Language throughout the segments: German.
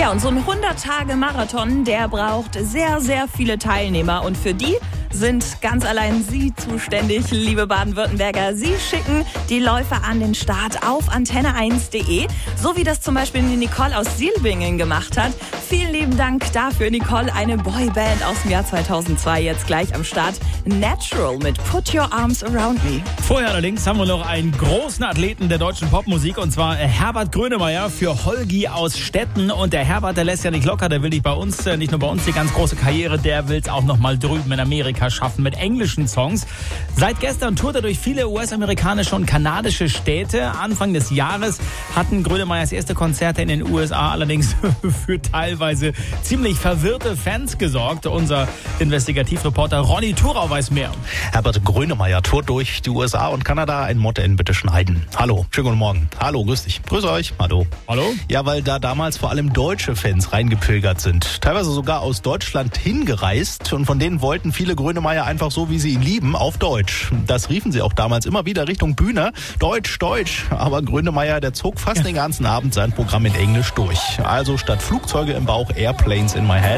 Ja, und so ein 100-Tage-Marathon, der braucht sehr, sehr viele Teilnehmer. Und für die sind ganz allein Sie zuständig, liebe Baden-Württemberger. Sie schicken die Läufer an den Start auf antenne1.de, so wie das zum Beispiel Nicole aus Silbingen gemacht hat. Vielen lieben Dank dafür, Nicole, eine Boyband aus dem Jahr 2002, jetzt gleich am Start. Natural mit Put Your Arms Around Me. Vorher allerdings haben wir noch einen großen Athleten der deutschen Popmusik, und zwar Herbert Grönemeyer für Holgi aus Stetten. Und der Herbert, der lässt ja nicht locker, der will nicht nur bei uns die ganz große Karriere, der will es auch noch mal drüben in Amerika schaffen mit englischen Songs. Seit gestern tourt er durch viele US-amerikanische und kanadische Städte. Anfang des Jahres hatten Grönemeyers erste Konzerte in den USA allerdings für teilweise ziemlich verwirrte Fans gesorgt. Unser Investigativreporter Ronny Thurau weiß mehr. Herbert Grönemeyer tourt durch die USA und Kanada. Ein Motto in Bitte schneiden. Hallo, schönen guten Morgen. Hallo, grüß dich. Grüß euch. Hallo. Hallo? Ja, weil da damals vor allem deutsche Fans reingepilgert sind. Teilweise sogar aus Deutschland hingereist. Und von denen wollten viele Grönemeyer einfach so, wie sie ihn lieben, auf Deutsch. Das riefen sie auch damals immer wieder Richtung Bühne. Deutsch, Deutsch. Aber Grönemeyer, der zog fast den ganzen Abend sein Programm in Englisch durch. Also statt Flugzeuge im Bauch, Airplanes in my head.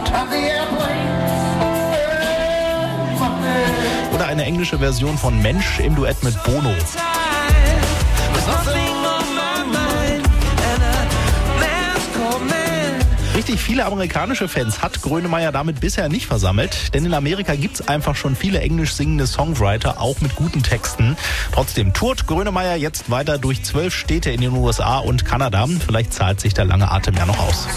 Oder eine englische Version von Mensch im Duett mit Bono. Richtig viele amerikanische Fans hat Grönemeyer damit bisher nicht versammelt, denn in Amerika gibt's einfach schon viele englisch singende Songwriter, auch mit guten Texten. Trotzdem tourt Grönemeyer jetzt weiter durch 12 Städte in den USA und Kanada. Vielleicht zahlt sich der lange Atem ja noch aus.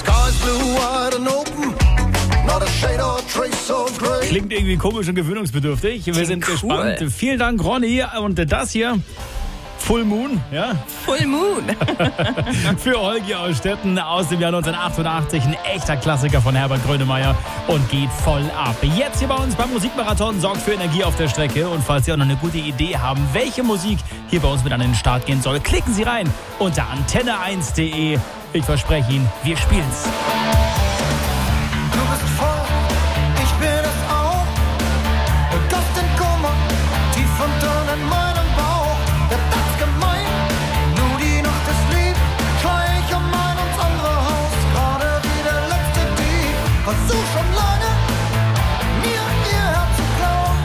Klingt irgendwie komisch und gewöhnungsbedürftig. Wir sind gespannt. Vielen Dank, Ronny. Und das hier... Full Moon, ja? Full Moon. Für Holgi aus Stetten aus dem Jahr 1988. Ein echter Klassiker von Herbert Grönemeyer und geht voll ab. Jetzt hier bei uns beim Musikmarathon sorgt für Energie auf der Strecke. Und falls Sie auch noch eine gute Idee haben, welche Musik hier bei uns mit an den Start gehen soll, klicken Sie rein unter antenne1.de. Ich verspreche Ihnen, wir spielen's. Du bist voll, ich bin es auch. Und das den Kummer tief unten in meinem Bauch. Der Platz gemein, nur die Nacht ist lieb. Gleich um uns andere Haus, gerade wie der letzte Dieb. Versuch schon lange, mir ihr Herz zu klauen.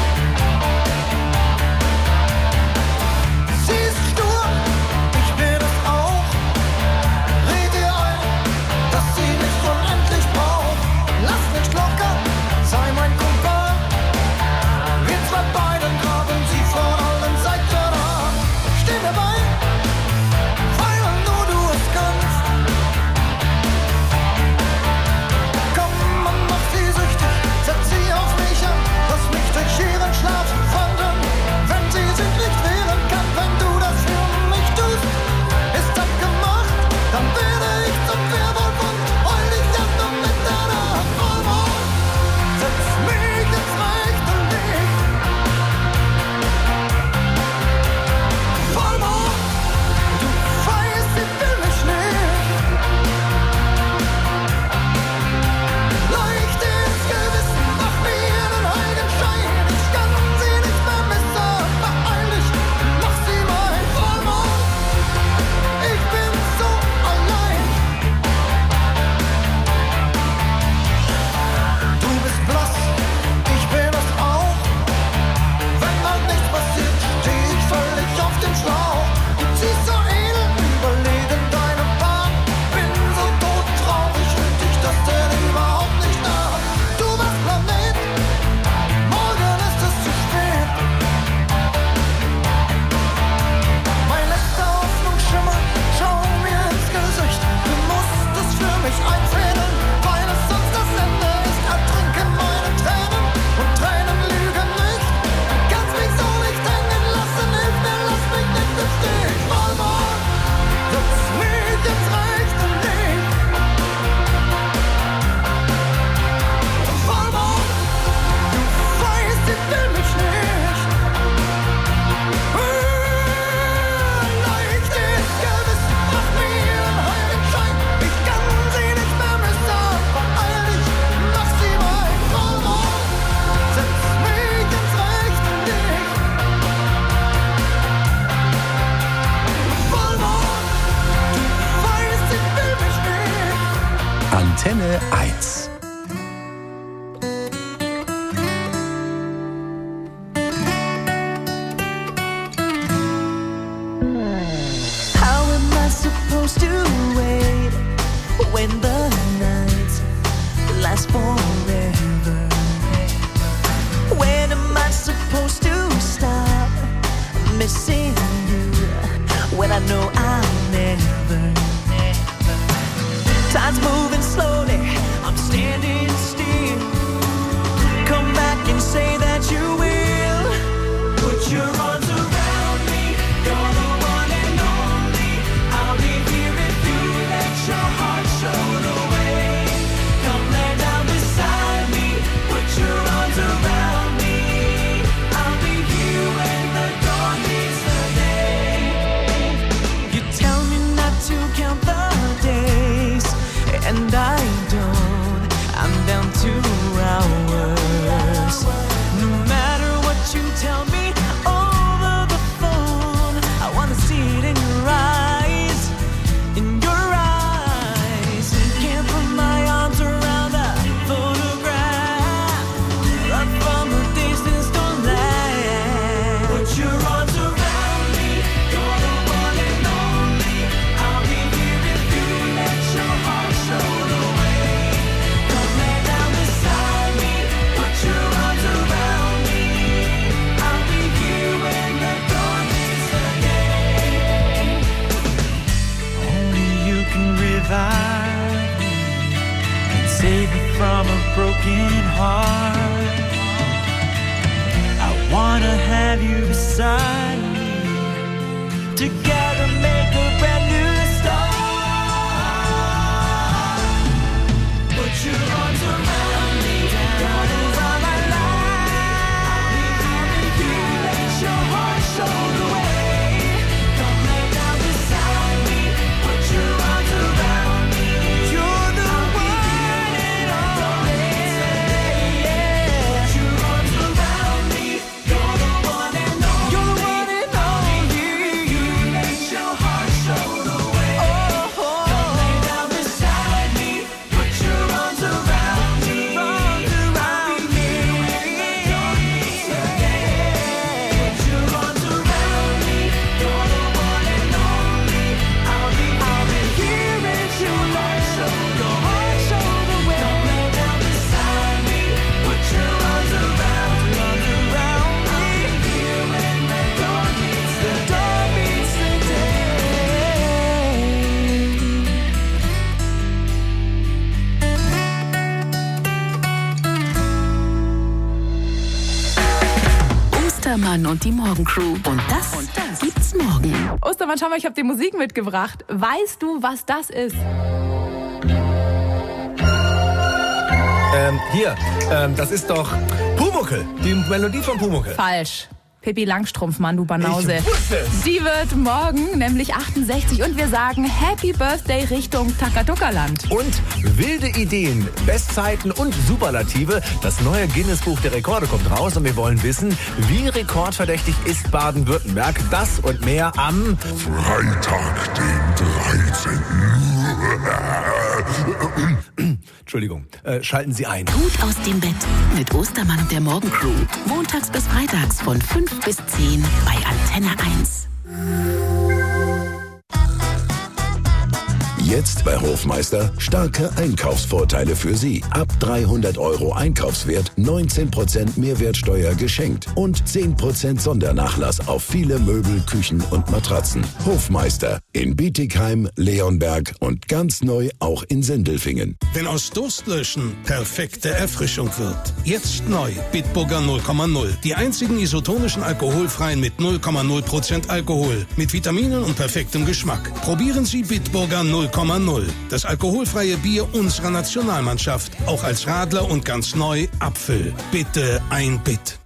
Sie ist stur, ich bin es auch. Red ihr ein, dass sie nicht 1. How am I supposed to wait when the nights last forever? When am I supposed to stop missing you when I know I'll never? Time's moving slowly, I'm standing still. Come back and say that you will. Put your arms around me, you're the one and only. I'll be here if you let your heart show the way. Come lay down beside me, put your arms around me. I'll be here when the dawn meets the day. You tell me not to count the days, and I don't. I'm down to hours. No matter what you tell me over the phone, I wanna see it in your eyes, in your eyes. Can't put my arms around a photograph. Love from a distance don't last. Put your arms around me, you're the one and only. I'll be here if you let your heart show the way. Come lay down beside me, put your arms around me. I'll be here when the dawn meets the day. Only you can revive me and save me from a broken heart. I wanna have you beside me. Together make a brand new start. Put your arms around me, down around my life. You let your heart show the way. Come lay down beside me, put your arms around me. You're the one and only. Put your arms around me, you're the one and only. You're the one and only. You let your heart show the way. Come lay down beside me, put your arms around me. I'll be here when the dawn meets the day. Put your arms around me, you're the one and only. I'll be here if you let your heart show the way. Come lay down beside me, put your arms around me. I'll be here when the dawn meets the day. Ostermann und die Morgencrew. Und das gibt's morgen. Ostermann, schau mal, ich habe dir Musik mitgebracht. Weißt du, was das ist? Das ist doch Pumuckl, die Melodie von Pumuckl. Falsch. Pippi Langstrumpf, Mann, du Banause. Ich wusste es. Die wird morgen nämlich 68 und wir sagen Happy Birthday Richtung Takatuka-Land. Und wilde Ideen, Bestzeiten und Superlative. Das neue Guinness-Buch der Rekorde kommt raus und wir wollen wissen, wie rekordverdächtig ist Baden-Württemberg. Das und mehr am Freitag, den 13. Entschuldigung, schalten Sie ein. Gut aus dem Bett mit Ostermann und der Morgencrew. Montags bis freitags von 5 bis 10 bei Antenne 1. Jetzt bei Hofmeister starke Einkaufsvorteile für Sie. Ab 300 € Einkaufswert 19% Mehrwertsteuer geschenkt und 10% Sondernachlass auf viele Möbel, Küchen und Matratzen. Hofmeister in Bietigheim, Leonberg und ganz neu auch in Sindelfingen. Wenn aus Durstlöschen perfekte Erfrischung wird. Jetzt neu Bitburger 0,0. Die einzigen isotonischen alkoholfreien mit 0,0% Alkohol. Mit Vitaminen und perfektem Geschmack. Probieren Sie Bitburger 0,0. Das alkoholfreie Bier unserer Nationalmannschaft. Auch als Radler und ganz neu Apfel. Bitte ein Bit.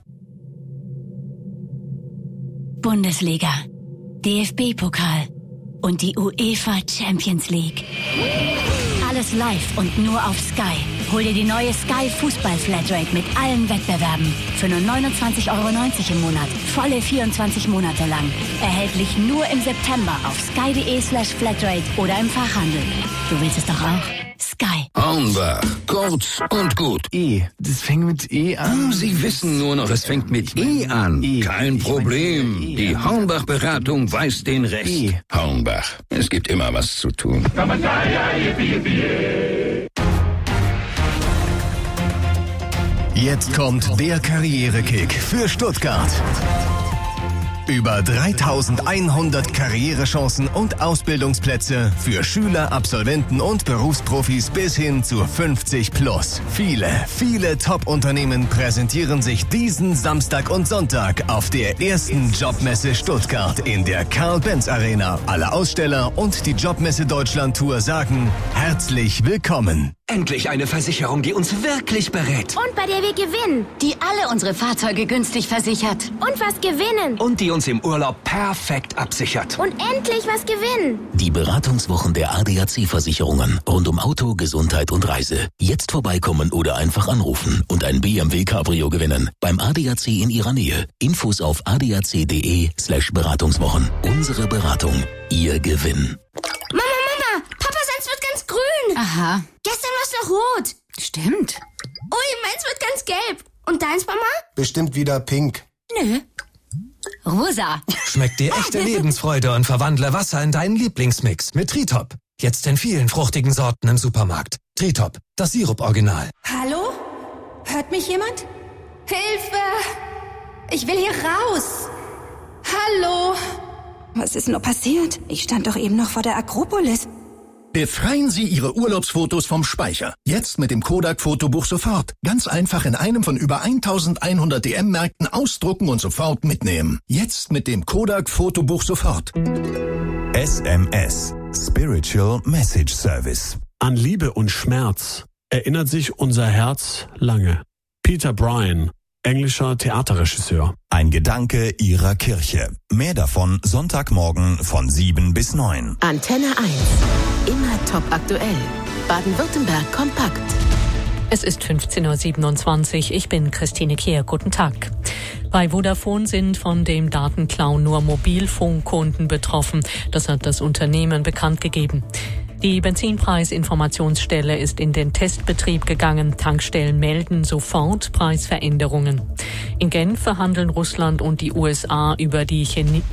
Bundesliga, DFB-Pokal und die UEFA Champions League. Alles live und nur auf Sky. Hol dir die neue Sky Fußball Flatrate mit allen Wettbewerben. Für nur 29,90 € im Monat. Volle 24 Monate lang. Erhältlich nur im September auf sky.de/flatrate oder im Fachhandel. Du willst es doch auch? Sky. Hornbach, kurz und gut. Das fängt mit E an. Sie wissen nur noch, es fängt mit E an. Kein Problem. Die Hornbach-Beratung weiß den Rest. Hornbach, es gibt immer was zu tun. Jetzt kommt der Karrierekick für Stuttgart. Über 3100 Karrierechancen und Ausbildungsplätze für Schüler, Absolventen und Berufsprofis bis hin zu 50 plus. Viele Top-Unternehmen präsentieren sich diesen Samstag und Sonntag auf der ersten Jobmesse Stuttgart in der Karl-Benz-Arena. Alle Aussteller und die Jobmesse Deutschland-Tour sagen herzlich willkommen. Endlich eine Versicherung, die uns wirklich berät. Und bei der wir gewinnen. Die alle unsere Fahrzeuge günstig versichert. Und was gewinnen. Und die uns im Urlaub perfekt absichert. Und endlich was gewinnen. Die Beratungswochen der ADAC-Versicherungen rund um Auto, Gesundheit und Reise. Jetzt vorbeikommen oder einfach anrufen und ein BMW Cabrio gewinnen. Beim ADAC in Ihrer Nähe. Infos auf adac.de/Beratungswochen. Unsere Beratung. Ihr Gewinn. Mama, Papa, seins wird ganz grün. Aha. Gestern war es noch rot. Stimmt. Ui, meins wird ganz gelb. Und deins, Mama? Bestimmt wieder pink. Nö. Rosa. Schmeckt dir echte Lebensfreude und verwandle Wasser in deinen Lieblingsmix mit Tritop. Jetzt in vielen fruchtigen Sorten im Supermarkt. Tritop, das Sirup-Original. Hallo? Hört mich jemand? Hilfe! Ich will hier raus! Hallo? Was ist nur passiert? Ich stand doch eben noch vor der Akropolis. Befreien Sie Ihre Urlaubsfotos vom Speicher. Jetzt mit dem Kodak Fotobuch sofort. Ganz einfach in einem von über 1100 DM-Märkten ausdrucken und sofort mitnehmen. Jetzt mit dem Kodak Fotobuch sofort. SMS. Spiritual Message Service. An Liebe und Schmerz erinnert sich unser Herz lange. Peter Bryan, englischer Theaterregisseur. Ein Gedanke Ihrer Kirche. Mehr davon Sonntagmorgen von 7 bis 9. Antenne 1. Immer top aktuell. Baden-Württemberg kompakt. Es ist 15.27 Uhr. Ich bin Christine Kehr. Guten Tag. Bei Vodafone sind von dem Datenklau nur Mobilfunkkunden betroffen. Das hat das Unternehmen bekannt gegeben. Die Benzinpreisinformationsstelle ist in den Testbetrieb gegangen. Tankstellen melden sofort Preisveränderungen. In Genf verhandeln Russland und die USA über die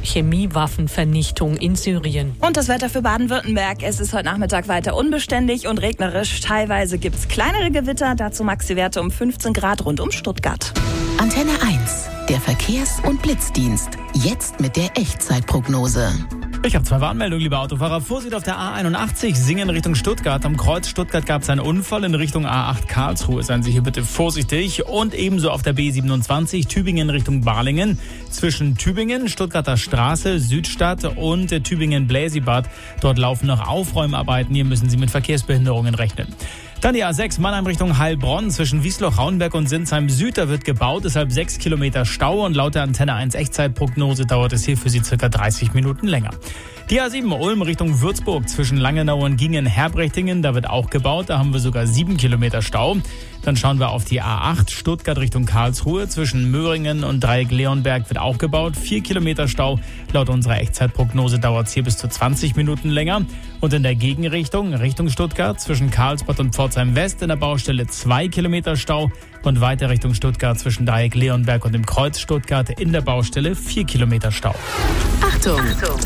Chemiewaffenvernichtung in Syrien. Und das Wetter für Baden-Württemberg. Es ist heute Nachmittag weiter unbeständig und regnerisch. Teilweise gibt es kleinere Gewitter. Dazu Maxi-Werte um 15 Grad rund um Stuttgart. Antenne 1. Der Verkehrs- und Blitzdienst. Jetzt mit der Echtzeitprognose. Ich habe 2 Warnmeldungen, liebe Autofahrer. Vorsicht auf der A81, Singen Richtung Stuttgart. Am Kreuz Stuttgart gab es einen Unfall in Richtung A8 Karlsruhe. Seien Sie hier bitte vorsichtig. Und ebenso auf der B27, Tübingen Richtung Balingen. Zwischen Tübingen, Stuttgarter Straße, Südstadt und Tübingen-Bläsibad. Dort laufen noch Aufräumarbeiten. Hier müssen Sie mit Verkehrsbehinderungen rechnen. Dann die A6 Mannheim Richtung Heilbronn zwischen Wiesloch, Raunberg und Sinsheim Süd. Da wird gebaut, deshalb 6 Kilometer Stau und laut der Antenne 1 Echtzeitprognose dauert es hier für Sie circa 30 Minuten länger. Die A7 Ulm Richtung Würzburg zwischen Langenau und Gingen-Herbrechtingen, da wird auch gebaut, da haben wir sogar 7 Kilometer Stau. Dann schauen wir auf die A8 Stuttgart Richtung Karlsruhe zwischen Möhringen und Dreieck-Leonberg wird auch gebaut, 4 Kilometer Stau. Laut unserer Echtzeitprognose dauert es hier bis zu 20 Minuten länger. Und in der Gegenrichtung, Richtung Stuttgart zwischen Karlsbad und Pforzheim West in der Baustelle 2 Kilometer Stau und weiter Richtung Stuttgart zwischen Dreieck-Leonberg und dem Kreuz Stuttgart in der Baustelle 4 Kilometer Stau. Achtung!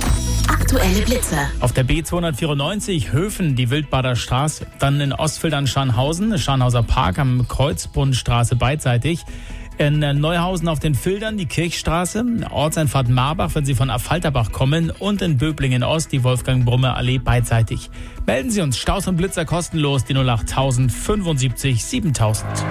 Aktuelle Blitze. Auf der B294 Höfen, die Wildbader Straße. Dann in Ostfildern Scharnhausen, Scharnhauser Park am Kreuzbrunnenstraße beidseitig. In Neuhausen auf den Fildern die Kirchstraße, Ortseinfahrt Marbach, wenn Sie von Affalterbach kommen und in Böblingen Ost die Wolfgang-Brumme-Allee beidseitig. Melden Sie uns Staus und Blitzer kostenlos, die 08000 75 7000. Und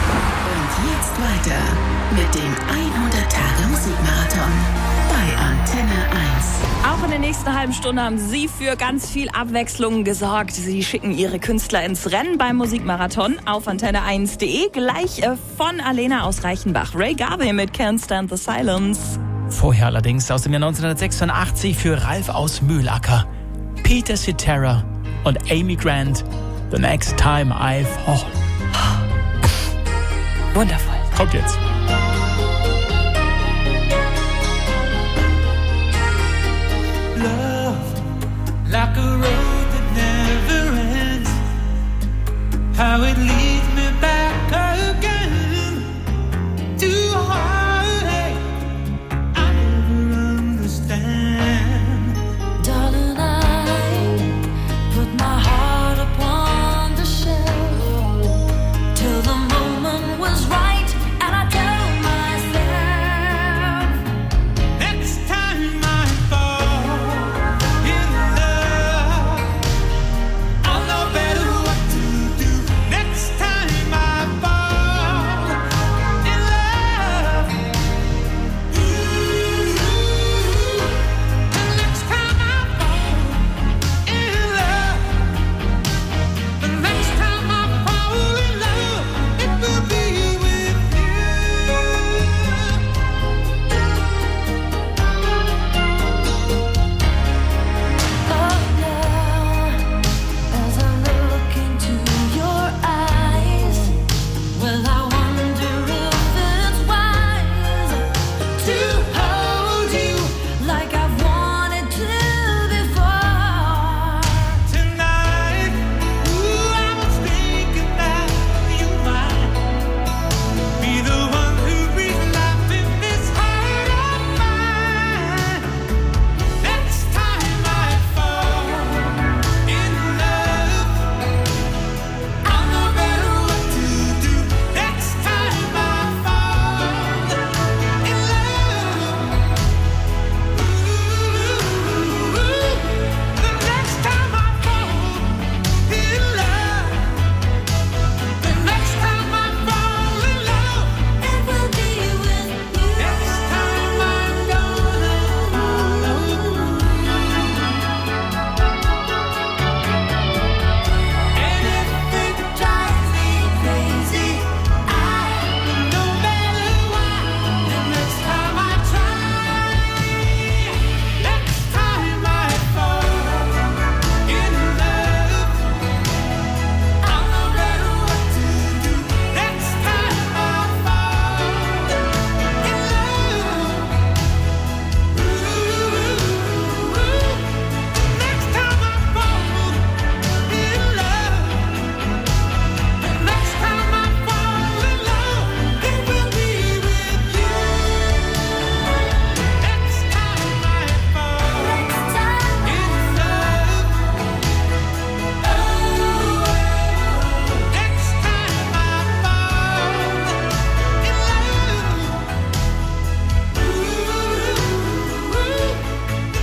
jetzt weiter mit dem 100-Tage-Musikmarathon bei Antenne 1. Auch in der nächsten halben Stunde haben Sie für ganz viel Abwechslung gesorgt. Sie schicken Ihre Künstler ins Rennen beim Musikmarathon auf antenne1.de. Gleich von Alena aus Reichenbach. Ray Garvey mit Can't Stand the Silence. Vorher allerdings aus dem Jahr 1986 für Ralf aus Mühlacker. Peter Cetera und Amy Grant. The Next Time I Fall. Wundervoll. Kommt jetzt. Like a road that never ends,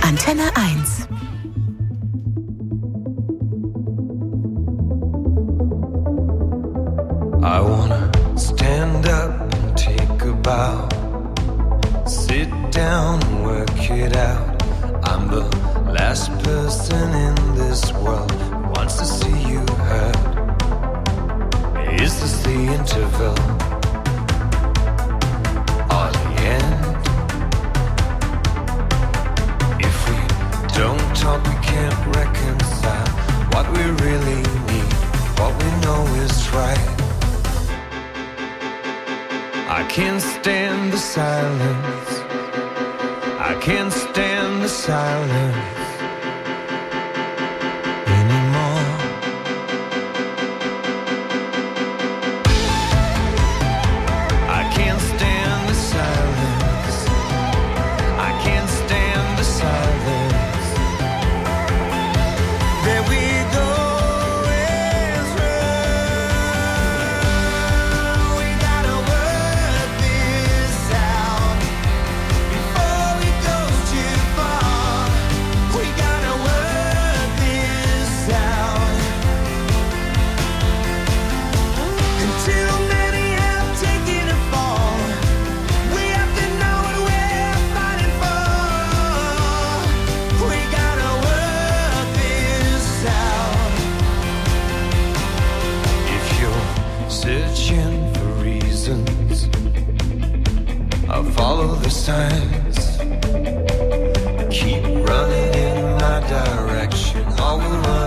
Antenne 1. I wanna stand up and take a bow. Sit down and work it out. I'm the last person in this world who wants to see you hurt. Is this the interval or the end? If we don't talk, we can't reconcile what we really need, what we know is right. I can't stand the silence. I can't stand the silence anymore. I can't stand the silence. I can't stand the silence. There we go. Searching for reasons, I'll follow the signs. Keep running in my direction, all will run.